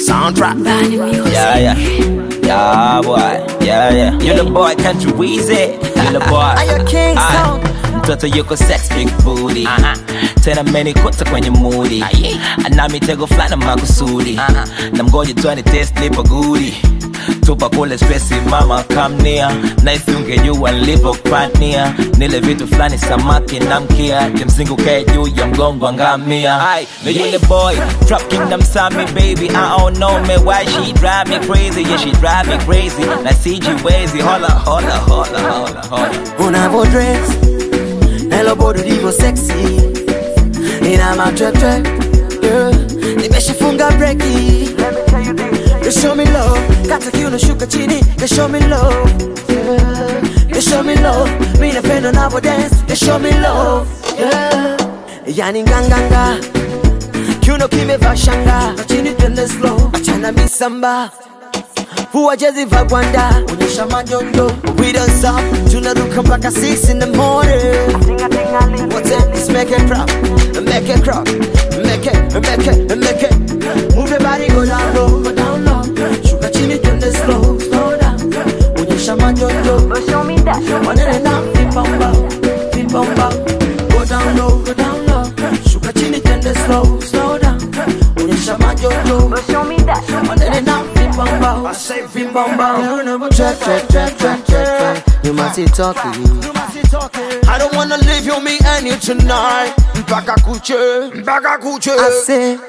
Soundtrack. Yeah, boy. Yeah. You the boy, country Weezy. You the boy. Are you king sound? Mtoto yuko sex big booty. Tena menikuta kwenye moody. Nami tego flana makusudi. Na mgoje tuane test lipo goody. Tupa kule stressi mama come near. Nice ungejua nilipo partner. Nile vitu flani samaki na mkia. Jemzingu kaya juu ya mgongo ngamia. No you the boy, Trap Kingdom Sammy baby. I don't know me why she drive me crazy. Yeah she drive me crazy. Na CG Wazy, holla. Unavo dress Hello body divo sexy Ina ma trap girl Nimeshifunga breki. You show me love Kata kiuno shuka chini. You show me love You show me love. Mi napenda navo dance. You show me love Yani nganganga Kiuno kimeva shanga. Chini twende slow. Achana misamba Huwa jezi vagwanda. Onyesha majondo. We don't stop. Tunaruka mpaka 6 in the morning. What's it? Let's make it crop. Make it crop. Make it. Move your body, go down low. Shuka chini twende slow. Slow down. Onyesha majondo. Show me that. Wanene na vipamba. Go down low. Shuka chini twende slow. Slow down. Onyesha majondo. Show me that. Wanene na vipamba. I say vipamba. Track. You must be talking. I don't wanna leave you, me and you tonight. Mpaka kuche. I say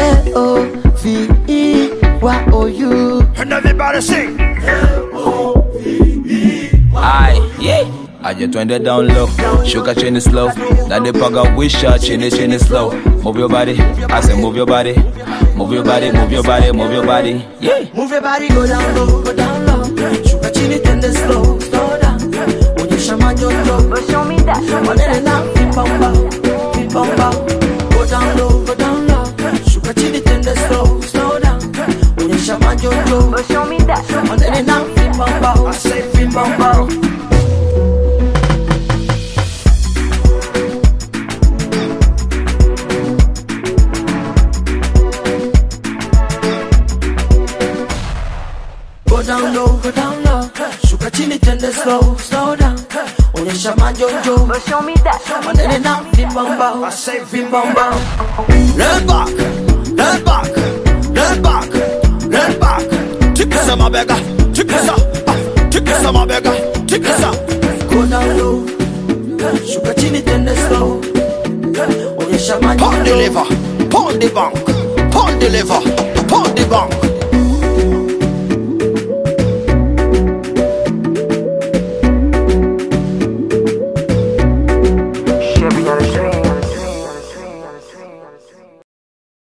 L-O-V-E-Y-O-U. And everybody sing. Yeah. Aje twende down low, shuka chini slow. Na nipaga wisha chini slow. Move your body, I say move your body. Move your body. Yeah. Move your body, go down low. Shuka chini twende slow down. Onyesha majojo. Show me that. Wanene na vipamba. Go down low. Shuka chini twende slow down. Onyesha majojo. Show me that. Wanene na vipamba. I say vipamba. Go down low. Shuka chini twende slow down. Onyesha majojo. Show me that. Wanene na vipamba. I say vipamba. Lean back. Tikisa mabega. Tikisa mabega. Go down low. Shuka chini twende slow. Onyesha Pound the majojo. liver. Pound the bank. Pound the liver. Pound the bank.